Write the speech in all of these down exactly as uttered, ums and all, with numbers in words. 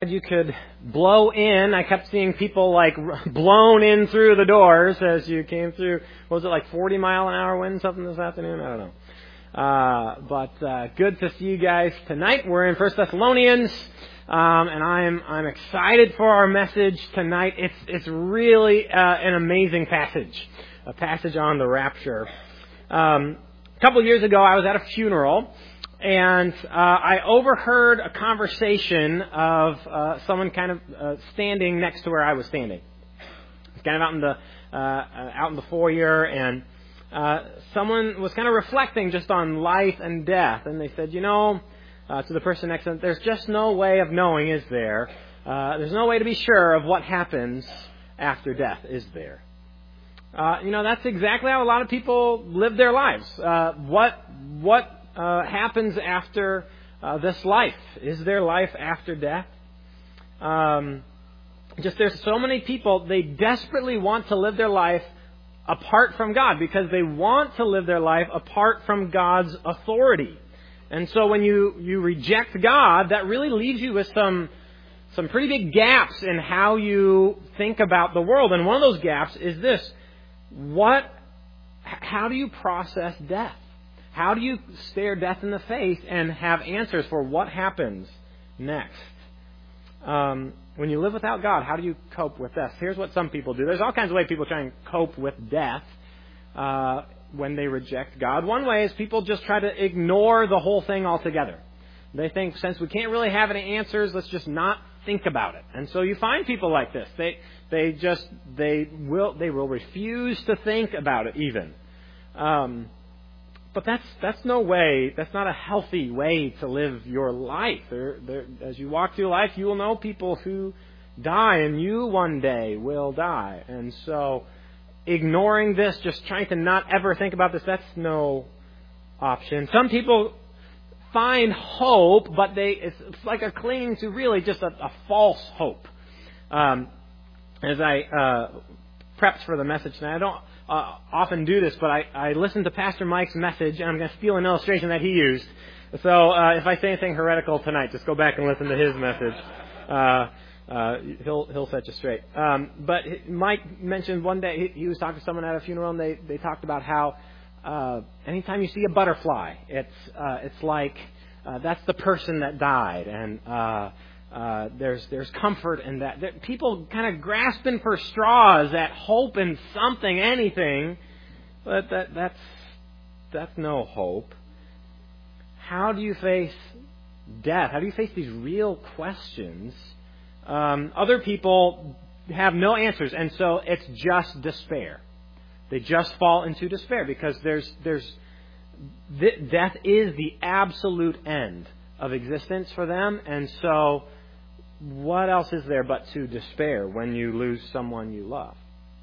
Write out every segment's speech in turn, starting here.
You could blow in. I kept seeing people like blown in through the doors as you came through. What was it, like forty mile an hour wind something this afternoon? I don't know. Uh, but uh, good to see you guys tonight. We're in First Thessalonians, um, and I'm I'm excited for our message tonight. It's it's really uh, an amazing passage, a passage on the rapture. Um, a couple of years ago, I was at a funeral. And uh, I overheard a conversation of uh, someone kind of uh, standing next to where I was standing. It's kind of out in the uh, out in the foyer, and uh, someone was kind of reflecting just on life and death. And they said, you know, uh, to the person next to them, there's just no way of knowing, is there? Uh, there's no way to be sure of what happens after death, is there? Uh, you know, that's exactly how a lot of people live their lives. Uh, what what Uh, happens after uh, this life? Is there life after death? Um, just there's so many people, they desperately want to live their life apart from God because they want to live their life apart from God's authority. And so when you, you reject God, that really leaves you with some some pretty big gaps in how you think about the world. And one of those gaps is this: what? How do you process death? How do you stare death in the face and have answers for what happens next? Um, when you live without God, how do you cope with death? Here's what some people do. There's all kinds of ways people try and cope with death uh, when they reject God. One way is people just try to ignore the whole thing altogether. They think, since we can't really have any answers, let's just not think about it. And so you find people like this. They they just they will they will refuse to think about it even. Um, But that's that's no way, that's not a healthy way to live your life. There, there, as you walk through life, you will know people who die, and you one day will die. And so ignoring this, just trying to not ever think about this, that's no option. Some people find hope, but they it's, it's like a clinging to really just a, a false hope. Um, as I uh, prepped for the message tonight, I don't Uh, often do this, but I, I listened to Pastor Mike's message, and I'm going to steal an illustration that he used. So uh, if I say anything heretical tonight, just go back and listen to his message. Uh, uh, he'll he'll set you straight. Um, but Mike mentioned one day he, he was talking to someone at a funeral, and they, they talked about how uh, anytime you see a butterfly, it's uh, it's like uh, that's the person that died, and uh, Uh, there's there's comfort in that. There, people kind of grasping for straws at hope in something, anything, but that that's that's no hope. How do you face death? How do you face these real questions? Um, other people have no answers, and so it's just despair. They just fall into despair because there's there's th- death is the absolute end of existence for them, and so what else is there but to despair when you lose someone you love?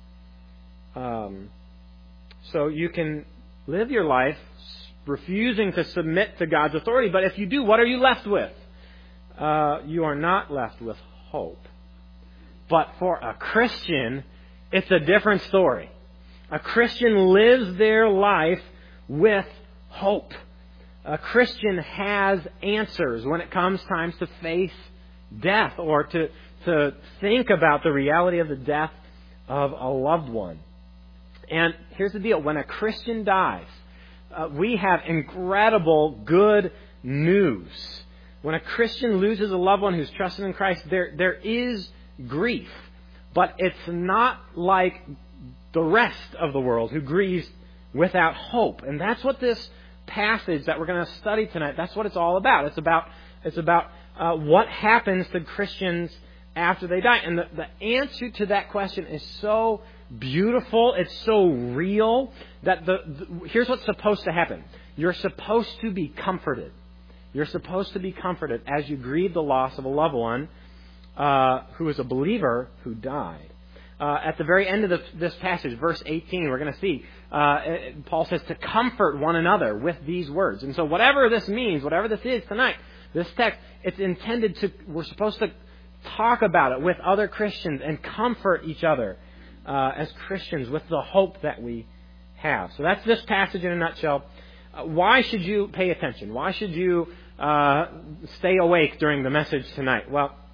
Um, so you can live your life refusing to submit to God's authority, but if you do, what are you left with? Uh, you are not left with hope. But for a Christian, it's a different story. A Christian lives their life with hope. A Christian has answers when it comes times to face death or to to think about the reality of the death of a loved one. And here's the deal. When a Christian dies, uh, we have incredible good news. When a Christian loses a loved one who's trusted in Christ, there there is grief. But it's not like the rest of the world who grieves without hope. And that's what this passage that we're going to study tonight, that's what it's all about. It's about it's about uh, what happens to Christians after they die. And the, the answer to that question is so beautiful, it's so real, that the, the here's what's supposed to happen. You're supposed to be comforted. You're supposed to be comforted as you grieve the loss of a loved one uh, who is a believer who died. Uh, at the very end of the, this passage, verse eighteen, we're going to see, uh, Paul says to comfort one another with these words. And so whatever this means, whatever this is tonight, this text, it's intended to, we're supposed to talk about it with other Christians and comfort each other uh, as Christians with the hope that we have. So that's this passage in a nutshell. Uh, why should you pay attention? Why should you uh, stay awake during the message tonight? Well,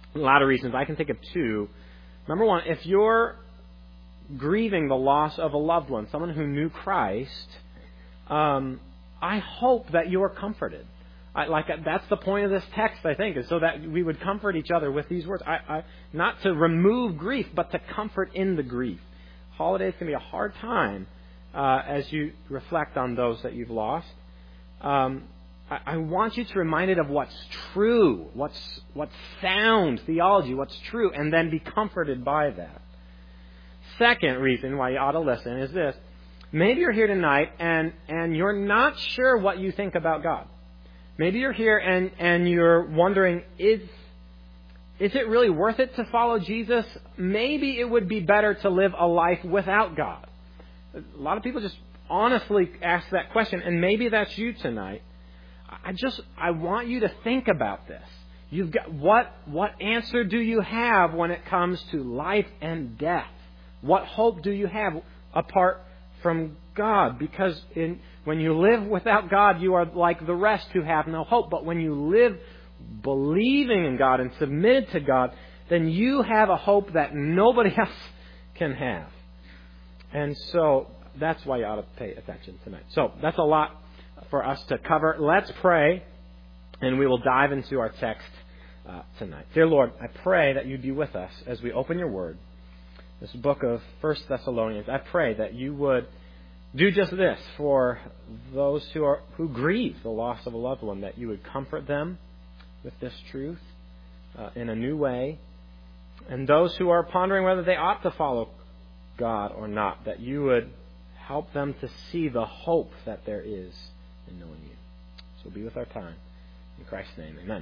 A lot of reasons. I can think of two. Number one, if you're grieving the loss of a loved one, someone who knew Christ, um, I hope that you are comforted. I, like that's the point of this text, I think, is so that we would comfort each other with these words. I, I, not to remove grief, but to comfort in the grief. Holidays can be a hard time uh, as you reflect on those that you've lost. Um, I, I want you to be reminded of what's true, what's what's sound theology, what's true, and then be comforted by that. Second reason why you ought to listen is this. Maybe you're here tonight and, and you're not sure what you think about God. Maybe you're here and, and you're wondering, is, is it really worth it to follow Jesus? Maybe it would be better to live a life without God. A lot of people just honestly ask that question, and maybe that's you tonight. I just, I want you to think about this. You've got, what, what answer do you have when it comes to life and death? What hope do you have apart from God? Because in, when you live without God, you are like the rest who have no hope. But when you live believing in God and submitted to God, then you have a hope that nobody else can have. And so that's why you ought to pay attention tonight. So that's a lot for us to cover. Let's pray, and we will dive into our text uh, tonight. Dear Lord, I pray that you'd be with us as we open your word. This book of First Thessalonians, I pray that you would do just this for those who are who grieve the loss of a loved one, that you would comfort them with this truth uh, in a new way. And those who are pondering whether they ought to follow God or not, that you would help them to see the hope that there is in knowing you. So be with our time. In Christ's name, amen.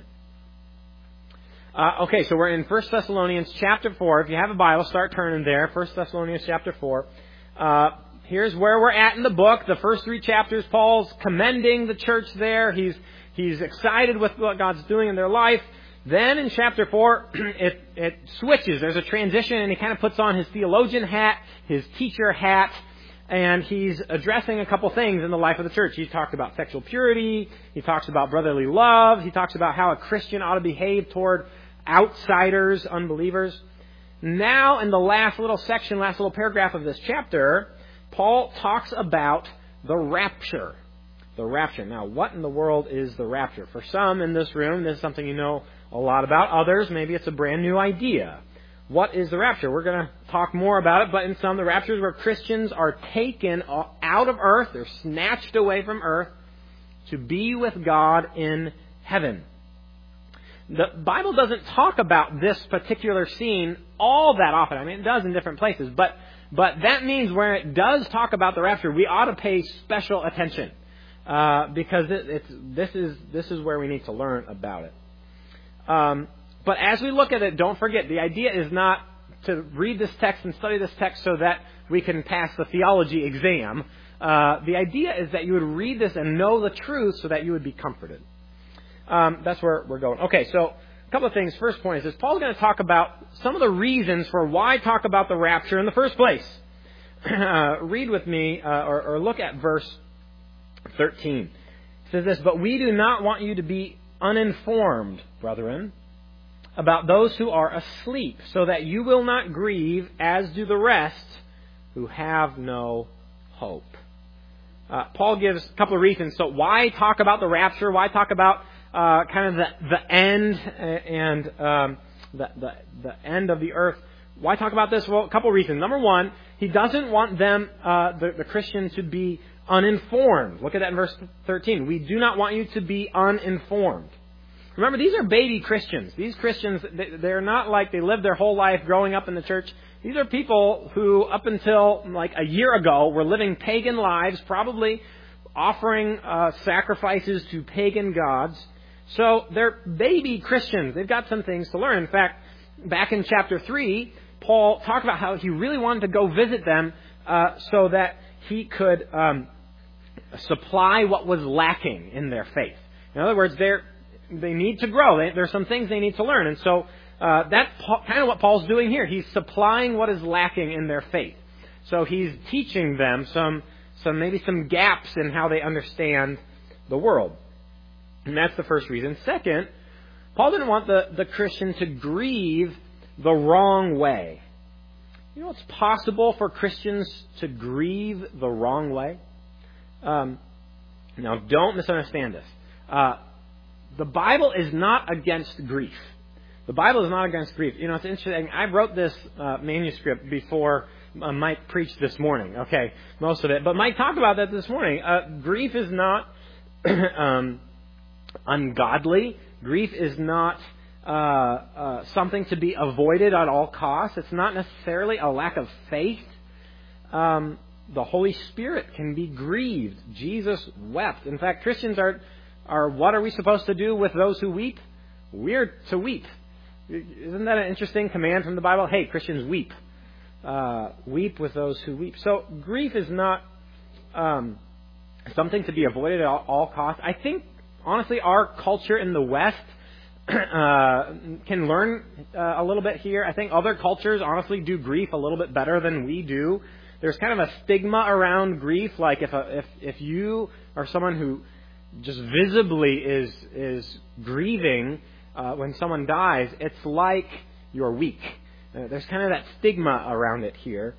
Uh, okay, so we're in First Thessalonians chapter four. If you have a Bible, start turning there. First Thessalonians chapter four. Uh, here's where we're at in the book. The first three chapters, Paul's commending the church there. He's he's excited with what God's doing in their life. Then in chapter four, it, it switches. There's a transition, and he kind of puts on his theologian hat, his teacher hat, and he's addressing a couple things in the life of the church. He talked about sexual purity. He talks about brotherly love. He talks about how a Christian ought to behave toward outsiders, unbelievers. Now, in the last little section, last little paragraph of this chapter, Paul talks about the rapture. The rapture. Now, what in the world is the rapture? For some in this room, this is something you know a lot about. Others, maybe it's a brand new idea. What is the rapture? We're going to talk more about it, but in some, the rapture is where Christians are taken out of earth, they're snatched away from earth to be with God in heaven. The Bible doesn't talk about this particular scene all that often. I mean, it does in different places, but but that means where it does talk about the rapture, we ought to pay special attention uh, because it, it's this is this is where we need to learn about it. Um, but as we look at it, don't forget the idea is not to read this text and study this text so that we can pass the theology exam. Uh, the idea is that you would read this and know the truth so that you would be comforted. Um, that's where we're going. Okay, so a couple of things. First point is this. Paul's going to talk about some of the reasons for why talk about the rapture in the first place. Uh, read with me uh, or, or look at verse thirteen. It says this, "But we do not want you to be uninformed, brethren, about those who are asleep, so that you will not grieve as do the rest who have no hope." Uh, Paul gives a couple of reasons. So why talk about the rapture? Why talk about Uh, kind of the, the end and um, the, the the end of the earth. Why talk about this? Well, a couple of reasons. Number one, he doesn't want them, uh, the, the Christian, to be uninformed. Look at that in verse thirteen. We do not want you to be uninformed. Remember, these are baby Christians. These Christians, they're not like they lived their whole life growing up in the church. These are people who, up until like a year ago, were living pagan lives, probably offering uh, sacrifices to pagan gods. So they're baby Christians. They've got some things to learn. In fact, back in chapter three, Paul talked about how he really wanted to go visit them uh, so that he could um, supply what was lacking in their faith. In other words, they're, they need to grow. They, there's some things they need to learn. And so uh, that's kind of what Paul's doing here. He's supplying what is lacking in their faith. So he's teaching them some, some maybe some gaps in how they understand the world. And that's the first reason. Second, Paul didn't want the, the Christian to grieve the wrong way. You know, it's possible for Christians to grieve the wrong way. Um, now, don't misunderstand this. Uh, the Bible is not against grief. The Bible is not against grief. You know, it's interesting. I wrote this uh, manuscript before uh, Mike preached this morning. Okay, most of it. But Mike talked about that this morning. Uh, grief is not um, ungodly. Grief is not uh, uh, something to be avoided at all costs. It's not necessarily a lack of faith. Um, the Holy Spirit can be grieved. Jesus wept. In fact, Christians are, are what are we supposed to do with those who weep? We're to weep. Isn't that an interesting command from the Bible? Hey, Christians, weep. Uh, weep with those who weep. So grief is not um, something to be avoided at all, all costs. I think, honestly, our culture in the West uh, can learn uh, a little bit here. I think other cultures, honestly, do grief a little bit better than we do. There's kind of a stigma around grief, like if a, if if you are someone who just visibly is is grieving uh, when someone dies, it's like you're weak. Uh, there's kind of that stigma around it here.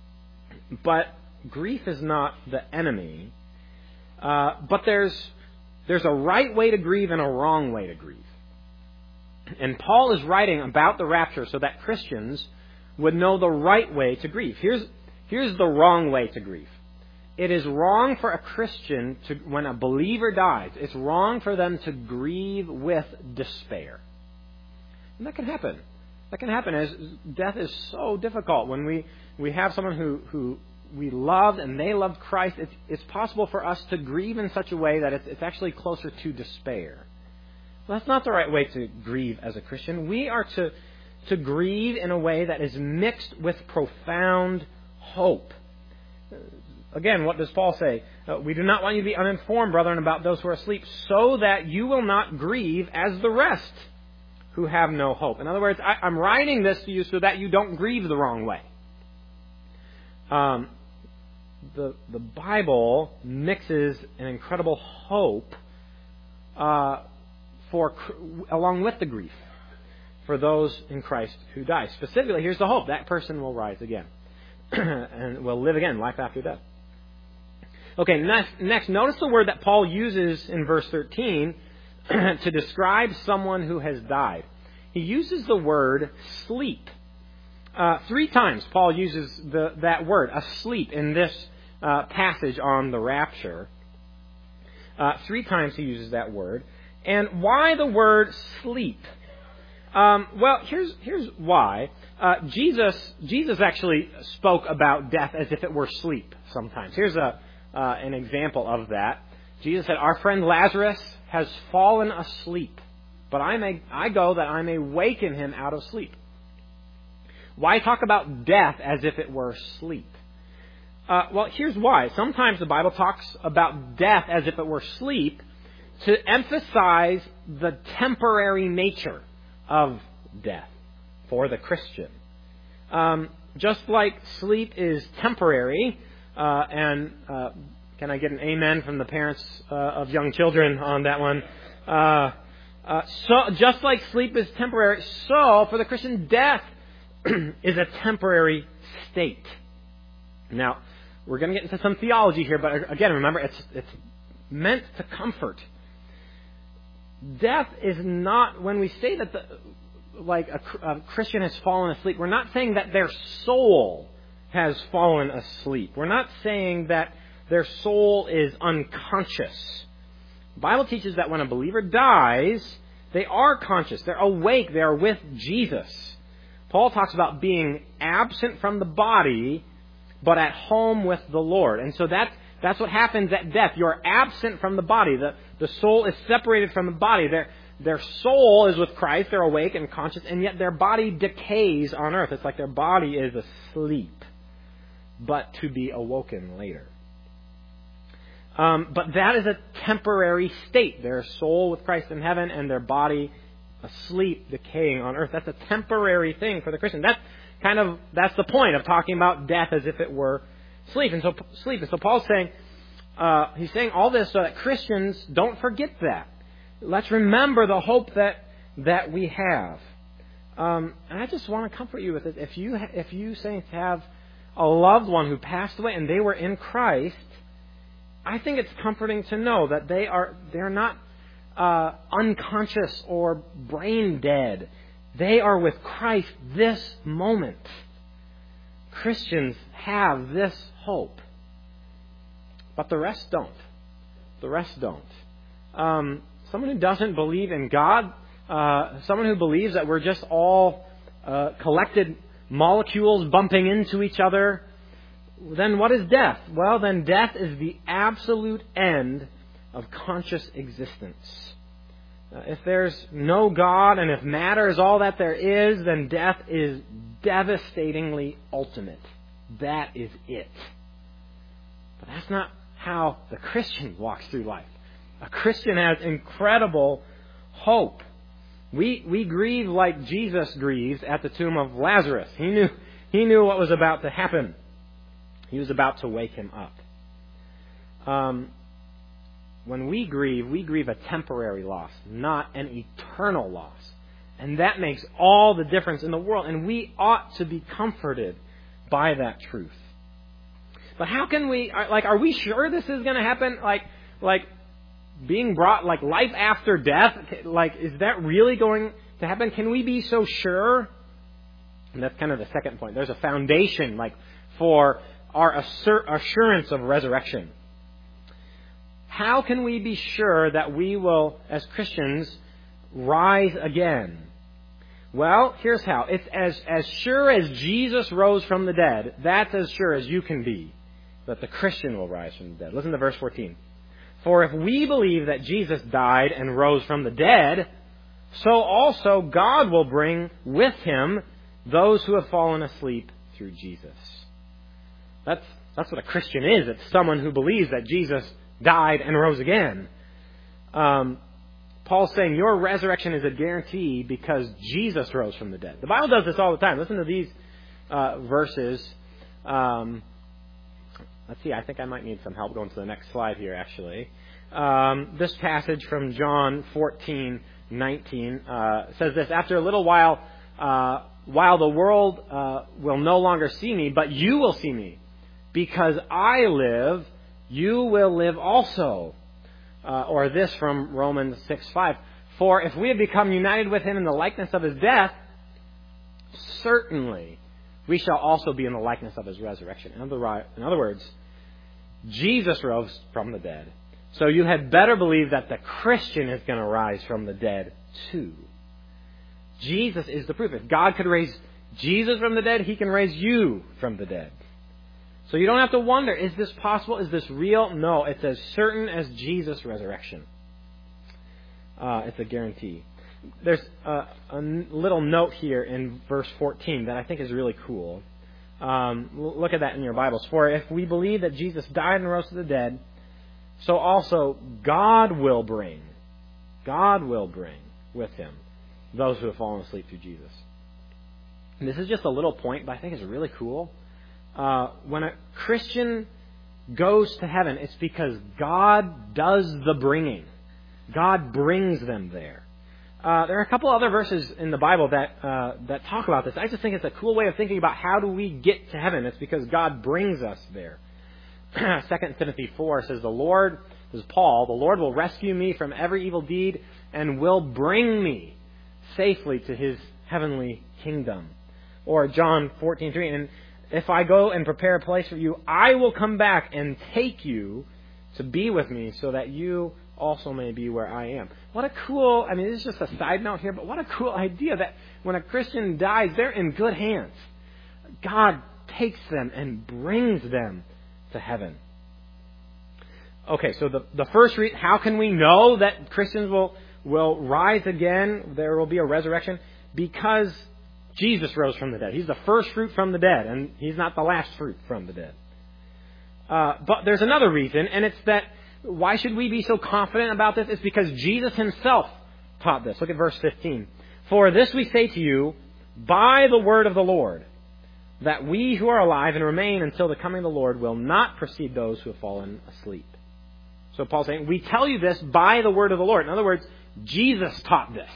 But grief is not the enemy. Uh, but there's there's a right way to grieve and a wrong way to grieve. And Paul is writing about the rapture so that Christians would know the right way to grieve. Here's here's the wrong way to grieve. It is wrong for a Christian to, when a believer dies, it's wrong for them to grieve with despair. And that can happen. That can happen as death is so difficult. When we, we have someone who, who we loved and they loved Christ, it's, it's possible for us to grieve in such a way that it's, it's actually closer to despair. Well, that's not the right way to grieve as a Christian. We are to, to grieve in a way that is mixed with profound hope. Again, what does Paul say? Uh, we do not want you to be uninformed, brethren, about those who are asleep, so that you will not grieve as the rest who have no hope. In other words, I, I'm writing this to you so that you don't grieve the wrong way. Um, the the Bible mixes an incredible hope uh, for along with the grief for those in Christ who die. Specifically, here's the hope: that person will rise again and will live again, life after death. Okay, next, next, notice the word that Paul uses in verse thirteen to describe someone who has died. He uses the word sleep. Uh, three times Paul uses the, that word, asleep, in this uh, passage on the rapture. Uh, three times he uses that word. And why the word sleep? Um, well, here's here's why. Uh, Jesus Jesus actually spoke about death as if it were sleep sometimes. Here's a uh, an example of that. Jesus said, "Our friend Lazarus has fallen asleep, but I may I go that I may waken him out of sleep." Why talk about death as if it were sleep? Uh, well, here's why. Sometimes the Bible talks about death as if it were sleep to emphasize the temporary nature of death for the Christian. Um, just like sleep is temporary, uh, and uh, can I get an amen from the parents uh, of young children on that one? Uh, uh, so, just like sleep is temporary, so for the Christian, death is a temporary state. Now, we're going to get into some theology here, but again, remember, it's it's meant to comfort. Death is not, when we say that the, like a, a Christian has fallen asleep, we're not saying that their soul has fallen asleep. We're not saying that their soul is unconscious. The Bible teaches that when a believer dies, they are conscious. They're awake. They are with Jesus. Paul talks about being absent from the body, but at home with the Lord. And so that's, that's what happens at death. You're absent from the body. The, the soul is separated from the body. Their, their soul is with Christ. They're awake and conscious, and yet their body decays on earth. It's like their body is asleep, but to be awoken later. Um, but that is a temporary state. Their soul with Christ in heaven and their body asleep, decaying on earth. That's a temporary thing for the Christian. That's kind of, that's the point of talking about death as if it were sleep. And so, sleep. And so Paul's saying, uh, he's saying all this so that Christians don't forget that. Let's remember the hope that, that we have. Um, and I just want to comfort you with it. If you if you saints have a loved one who passed away and they were in Christ, I think it's comforting to know that they are they're not uh, unconscious or brain dead. They are with Christ this moment. Christians have this hope, but the rest don't. The rest don't. Um, someone who doesn't believe in God, uh, someone who believes that we're just all uh, collected molecules bumping into each other, then what is death? Well, then death is the absolute end of conscious existence. Uh, if there's no God and if matter is all that there is, then death is devastatingly ultimate. That is it. But that's not how the Christian walks through life. A Christian has incredible hope. We we grieve like Jesus grieves at the tomb of Lazarus. He knew he knew what was about to happen. He was about to wake him up. Um, when we grieve, we grieve a temporary loss, not an eternal loss. And that makes all the difference in the world. And we ought to be comforted by that truth. But how can we, like, are we sure this is going to happen? Like, like being brought, like, life after death? Like, is that really going to happen? Can we be so sure? And that's kind of the second point. There's a foundation, like, for our assur- assurance of resurrection. How can we be sure that we will, as Christians, rise again? Well, here's how. It's as, as sure as Jesus rose from the dead, that's as sure as you can be that the Christian will rise from the dead. Listen to verse fourteen. For if we believe that Jesus died and rose from the dead, so also God will bring with him those who have fallen asleep through Jesus. That's, that's what a Christian is. It's someone who believes that Jesus died and rose again. Um, Paul's saying your resurrection is a guarantee because Jesus rose from the dead. The Bible does this all the time. Listen to these uh, verses. Um, let's see, I think I might need some help going to the next slide here, actually. Um, this passage from John fourteen nineteen uh, says this, after a little while, uh, while the world uh, will no longer see me, but you will see me. Because I live, you will live also. Uh, or this from Romans six five. For if we have become united with him in the likeness of his death, certainly we shall also be in the likeness of his resurrection. In other, in other words, Jesus rose from the dead. So you had better believe that the Christian is going to rise from the dead too. Jesus is the proof. If God could raise Jesus from the dead, he can raise you from the dead. So you don't have to wonder, is this possible? Is this real? No, it's as certain as Jesus' resurrection. Uh, it's a guarantee. There's a, a little note here in verse fourteen that I think is really cool. Um, look at that in your Bibles. For if we believe that Jesus died and rose from the dead, so also God will bring, God will bring with him those who have fallen asleep through Jesus. And this is just a little point, but I think it's really cool. Uh, when a Christian goes to heaven, it's because God does the bringing. God brings them there. Uh, there are a couple other verses in the Bible that uh, that talk about this. I just think it's a cool way of thinking about how do we get to heaven. It's because God brings us there. Second Timothy four says, the Lord, this is Paul, the Lord will rescue me from every evil deed and will bring me safely to his heavenly kingdom. Or John fourteen three, and if I go and prepare a place for you, I will come back and take you to be with me so that you also may be where I am. What a cool, I mean, this is just a side note here, but what a cool idea that when a Christian dies, they're in good hands. God takes them and brings them to heaven. Okay, so the, the first reason, how can we know that Christians will, will rise again? There will be a resurrection? Because Jesus rose from the dead. He's the first fruit from the dead, and he's not the last fruit from the dead. Uh, but there's another reason, and it's that why should we be so confident about this? It's because Jesus himself taught this. Look at verse fifteen. For this we say to you by the word of the Lord, that we who are alive and remain until the coming of the Lord will not precede those who have fallen asleep. So Paul's saying, we tell you this by the word of the Lord. In other words, Jesus taught this.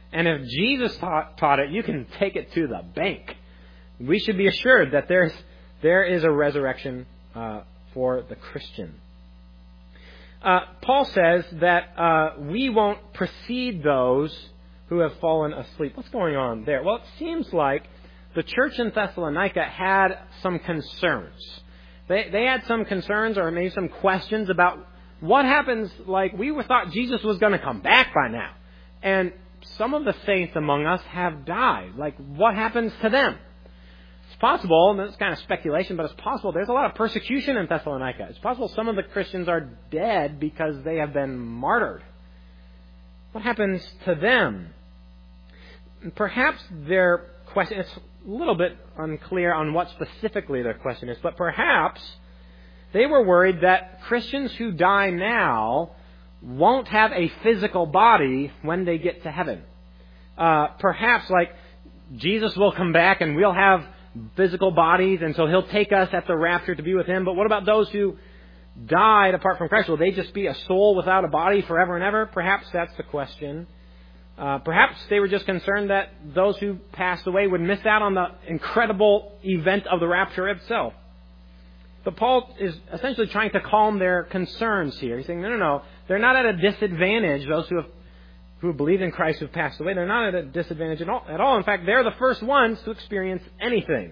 And if Jesus taught, taught it, you can take it to the bank. We should be assured that there's there is a resurrection uh, for the Christian. Uh, Paul says that uh, we won't precede those who have fallen asleep. What's going on there? Well, it seems like the church in Thessalonica had some concerns. They they had some concerns or maybe some questions about what happens, like we thought Jesus was going to come back by now. And some of the saints among us have died. Like, what happens to them? It's possible, and it's kind of speculation, but it's possible there's a lot of persecution in Thessalonica. It's possible some of the Christians are dead because they have been martyred. What happens to them? Perhaps their question, it's a little bit unclear on what specifically their question is, but perhaps they were worried that Christians who die now won't have a physical body when they get to heaven. Uh, perhaps, like, Jesus will come back and we'll have physical bodies, and so He'll take us at the rapture to be with Him. But what about those who died apart from Christ? Will they just be a soul without a body forever and ever? Perhaps that's the question. Uh, perhaps they were just concerned that those who passed away would miss out on the incredible event of the rapture itself. But Paul is essentially trying to calm their concerns here. He's saying, no, no, no. They're not at a disadvantage, those who have who believe in Christ who have passed away. They're not at a disadvantage at all. At all. In fact, they're the first ones to experience anything.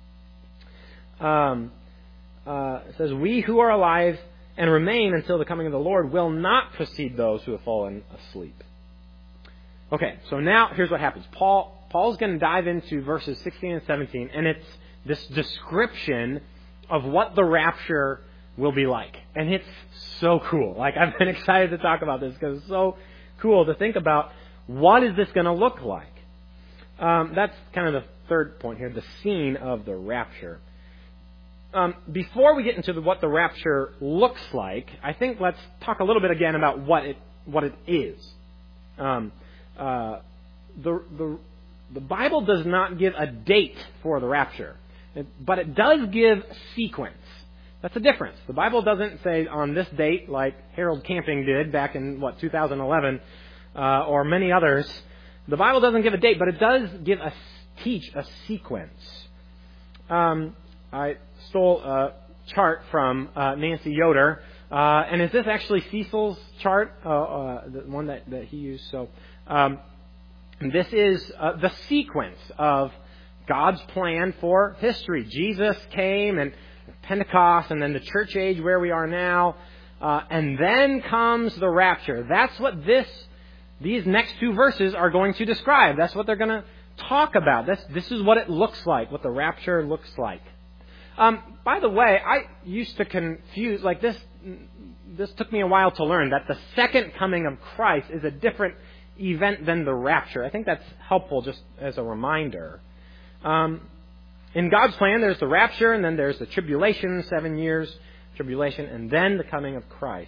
Um, uh, it says, we who are alive and remain until the coming of the Lord will not precede those who have fallen asleep. Okay, so now here's what happens. Paul Paul's going to dive into verses sixteen and seventeen, and it's this description of what the rapture will be like. And it's so cool. Like, I've been excited to talk about this because it's so cool to think about what is this going to look like. Um, that's kind of the third point here, the scene of the rapture. Um, before we get into the, what the rapture looks like, I think let's talk a little bit again about what it what it is. Um, uh, the the the Bible does not give a date for the rapture. But it does give sequence. That's a difference. The Bible doesn't say on this date, like Harold Camping did back in, what, two thousand eleven, uh, or many others. The Bible doesn't give a date, but it does give a teach a sequence. Um, I stole a chart from uh, Nancy Yoder, uh, and is this actually Cecil's chart, uh, uh, the one that, that he used? So um, this is uh, the sequence of God's plan for history. Jesus came and Pentecost and then the church age where we are now. Uh, and then comes the rapture. That's what this, these next two verses are going to describe. That's what they're going to talk about. This, this is what it looks like, what the rapture looks like. Um, by the way, I used to confuse, like this, this took me a while to learn that the second coming of Christ is a different event than the rapture. I think that's helpful just as a reminder. Um, in God's plan, there's the rapture, and then there's the tribulation, seven years tribulation, and then the coming of Christ.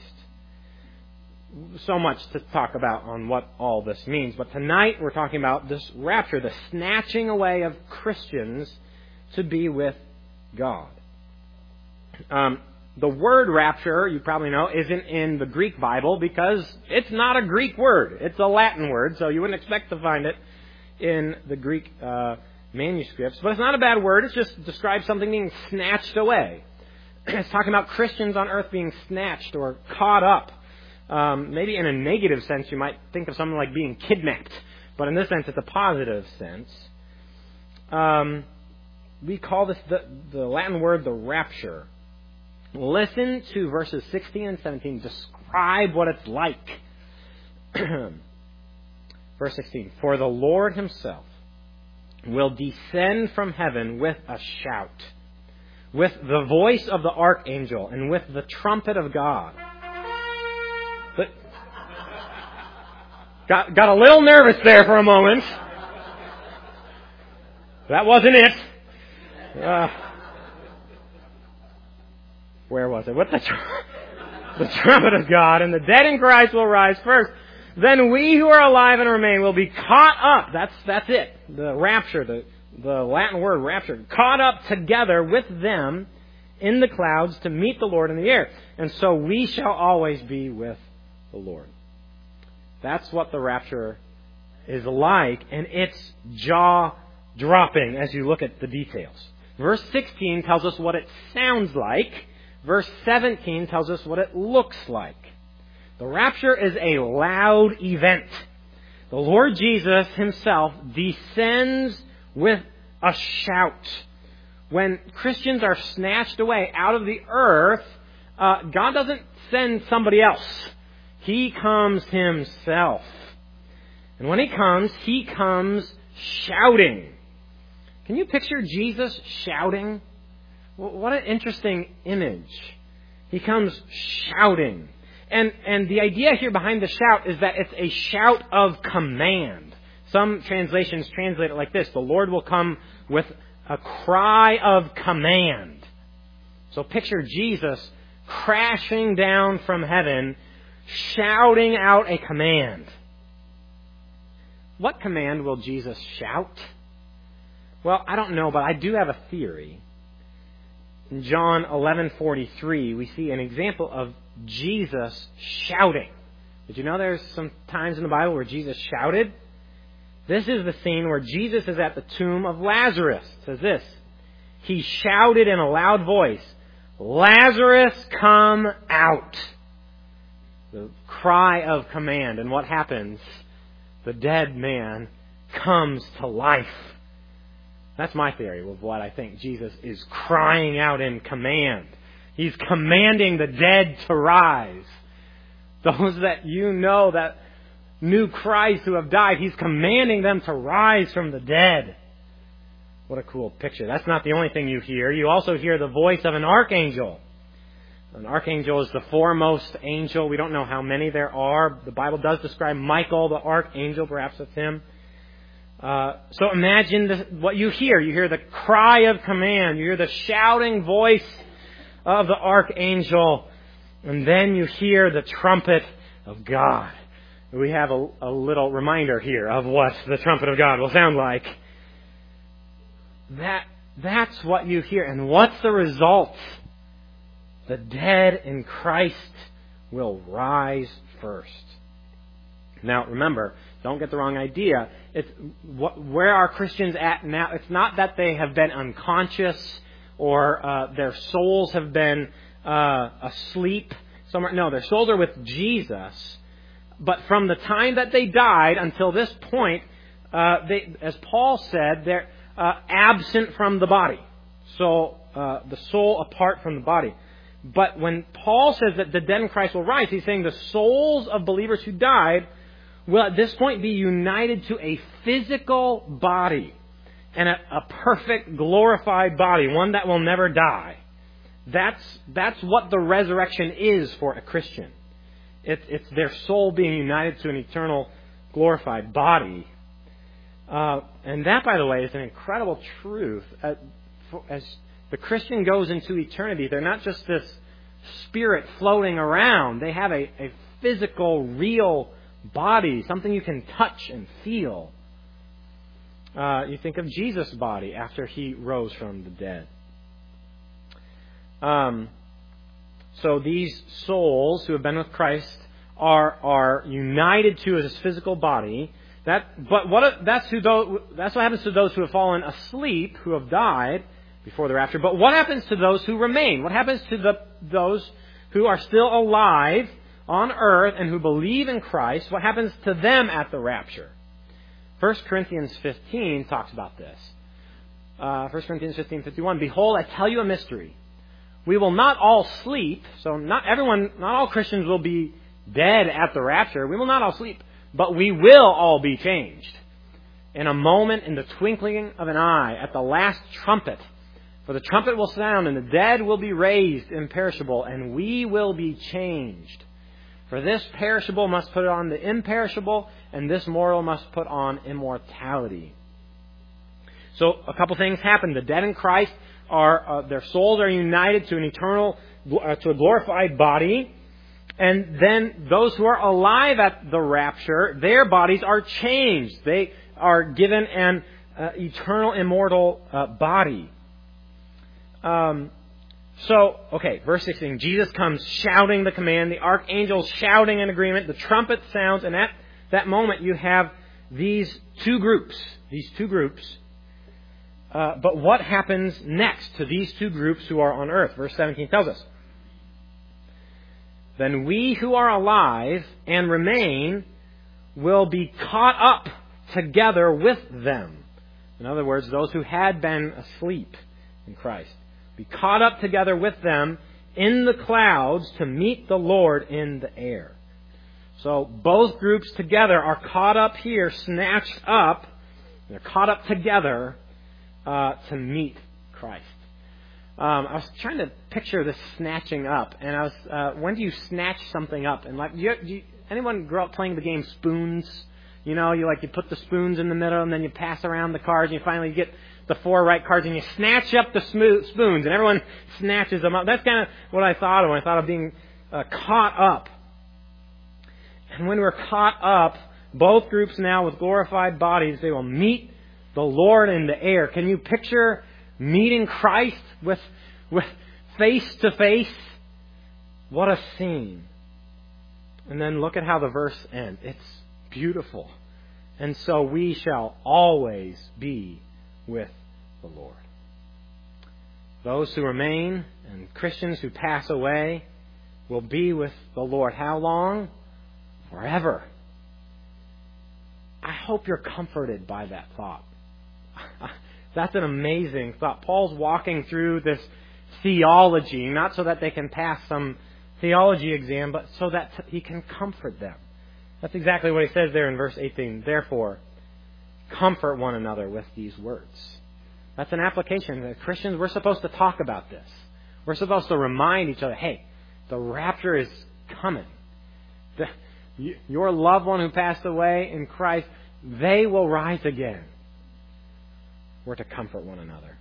So much to talk about on what all this means. But tonight we're talking about this rapture, the snatching away of Christians to be with God. Um, the word rapture, you probably know, isn't in the Greek Bible because it's not a Greek word. It's a Latin word, so you wouldn't expect to find it in the Greek uh manuscripts, but it's not a bad word. It just describes something being snatched away. It's talking about Christians on earth being snatched or caught up. Um, maybe in a negative sense, you might think of something like being kidnapped, but in this sense, it's a positive sense. Um, we call this the, the Latin word the rapture. Listen to verses sixteen and seventeen. Describe what it's like. Verse sixteen. For the Lord Himself will descend from heaven with a shout, with the voice of the archangel, and with the trumpet of God. But got, got a little nervous there for a moment. That wasn't it. Uh, where was it? With the, tr- the trumpet of God, and the dead in Christ will rise first. Then we who are alive and remain will be caught up. That's that's it. The rapture, the, the Latin word rapture. Caught up together with them in the clouds to meet the Lord in the air. And so we shall always be with the Lord. That's what the rapture is like, and it's jaw-dropping as you look at the details. Verse sixteen tells us what it sounds like. Verse seventeen tells us what it looks like. The rapture is a loud event. The Lord Jesus himself descends with a shout. When Christians are snatched away out of the earth, uh, God doesn't send somebody else. He comes himself. And when he comes, he comes shouting. Can you picture Jesus shouting? What an interesting image. He comes shouting. And, and the idea here behind the shout is that it's a shout of command. Some translations translate it like this: the Lord will come with a cry of command. So picture Jesus crashing down from heaven, shouting out a command. What command will Jesus shout? Well, I don't know, but I do have a theory. In John eleven forty-three, we see an example of Jesus shouting. Did you know there's some times in the Bible where Jesus shouted? This is the scene where Jesus is at the tomb of Lazarus. It says this: he shouted in a loud voice, "Lazarus, come out." The cry of command. And what happens? The dead man comes to life. That's my theory of what I think Jesus is crying out in command. He's commanding the dead to rise. Those that you know that knew Christ who have died, He's commanding them to rise from the dead. What a cool picture. That's not the only thing you hear. You also hear the voice of an archangel. An archangel is the foremost angel. We don't know how many there are. The Bible does describe Michael, the archangel. Perhaps it's him. Uh, so imagine this, what you hear. You hear the cry of command. You hear the shouting voice of the archangel. And then you hear the trumpet of God. We have a, a little reminder here of what the trumpet of God will sound like. That, that's what you hear. And what's the result? The dead in Christ will rise first. Now, remember, don't get the wrong idea. It's what, where are Christians at now? It's not that they have been unconscious or uh, their souls have been uh, asleep somewhere. No, their souls are with Jesus. But from the time that they died until this point, uh, they, as Paul said, they're uh, absent from the body. So uh, the soul apart from the body. But when Paul says that the dead in Christ will rise, he's saying the souls of believers who died will at this point be united to a physical body and a, a perfect glorified body, one that will never die. That's, that's what the resurrection is for a Christian. It, it's their soul being united to an eternal glorified body. Uh, and that, by the way, is an incredible truth. Uh, for, as the Christian goes into eternity, they're not just this spirit floating around. They have a, a physical, real body, something you can touch and feel. Uh, you think of Jesus' body after He rose from the dead. Um, so these souls who have been with Christ are are united to His physical body. That, but what that's who those, that's what happens to those who have fallen asleep, who have died before the rapture. But what happens to those who remain? What happens to the those who are still alive on earth and who believe in Christ? What happens to them at the rapture? First Corinthians fifteen talks about this. Uh, First Corinthians fifteen fifty-one. Behold, I tell you a mystery. We will not all sleep. So not everyone, not all Christians will be dead at the rapture. We will not all sleep, but we will all be changed. In a moment, in the twinkling of an eye, at the last trumpet. For the trumpet will sound, and the dead will be raised imperishable, and we will be changed. For this perishable must put on the imperishable, and this mortal must put on immortality. So a couple things happen. The dead in Christ are, uh, their souls are united to an eternal, uh, to a glorified body. And then those who are alive at the rapture, their bodies are changed. They are given an uh, eternal, immortal uh, body. Um, so, okay, verse sixteen. Jesus comes shouting the command. The archangel shouting in agreement. The trumpet sounds. And at that moment you have these two groups, these two groups, uh, but what happens next to these two groups who are on earth? Verse seventeen tells us. Then we who are alive and remain will be caught up together with them. In other words, those who had been asleep in Christ. Be caught up together with them in the clouds to meet the Lord in the air. So both groups together are caught up here, snatched up. They're caught up together uh, to meet Christ. Um, I was trying to picture this snatching up, and I was, uh, when do you snatch something up? And like, do you, do you, anyone grow up playing the game Spoons? You know, you like you put the spoons in the middle, and then you pass around the cards, and you finally get the four right cards, and you snatch up the smo- spoons, and everyone snatches them up. That's kind of what I thought of when I thought of being uh, caught up. And when we're caught up, both groups now with glorified bodies, they will meet the Lord in the air. Can you picture meeting Christ with, with face to face? What a scene. And then look at how the verse ends. It's beautiful. And so we shall always be with the Lord. Those who remain and Christians who pass away will be with the Lord. How long? Forever. I hope you're comforted by that thought. That's an amazing thought. Paul's walking through this theology, not so that they can pass some theology exam, but so that he can comfort them. That's exactly what he says there in verse eighteen. Therefore, comfort one another with these words. That's an application. As Christians, we're supposed to talk about this. We're supposed to remind each other, hey, the rapture is coming. The, your loved one who passed away in Christ, they will rise again. We're to comfort one another.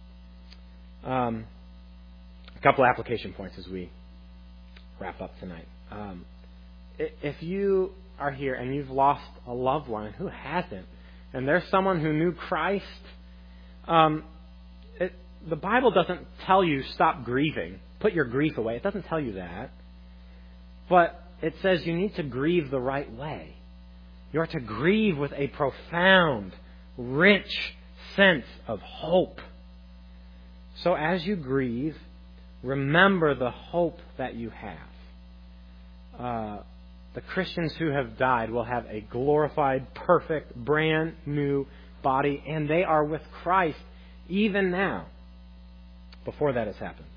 Um, a couple application points as we wrap up tonight. Um, if you are here and you've lost a loved one, who hasn't, and there's someone who knew Christ, um, it, the Bible doesn't tell you stop grieving, put your grief away. It doesn't tell you that. But it says you need to grieve the right way. You are to grieve with a profound, rich sense of hope. So as you grieve, remember the hope that you have. Uh, the Christians who have died will have a glorified, perfect, brand new body, and they are with Christ even now, before that has happened.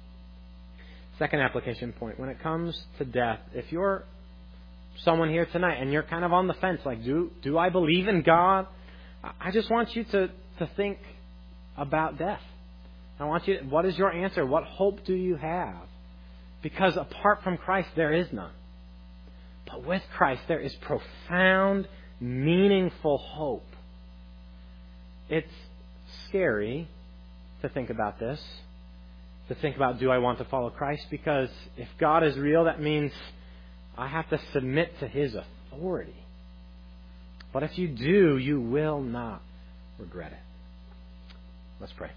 Second application point, when it comes to death, if you're someone here tonight and you're kind of on the fence, like, do do I believe in God? I just want you to, to think about death. I want you, what is your answer? What hope do you have? Because apart from Christ, there is none. But with Christ, there is profound, meaningful hope. It's scary to think about this, to think about, do I want to follow Christ? Because if God is real, that means I have to submit to His authority. But if you do, you will not regret it. Let's pray.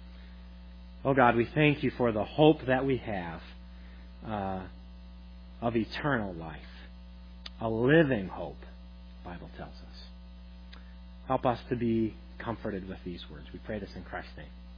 Oh God, we thank You for the hope that we have uh, of eternal life. A living hope, the Bible tells us. Help us to be comforted with these words. We pray this in Christ's name.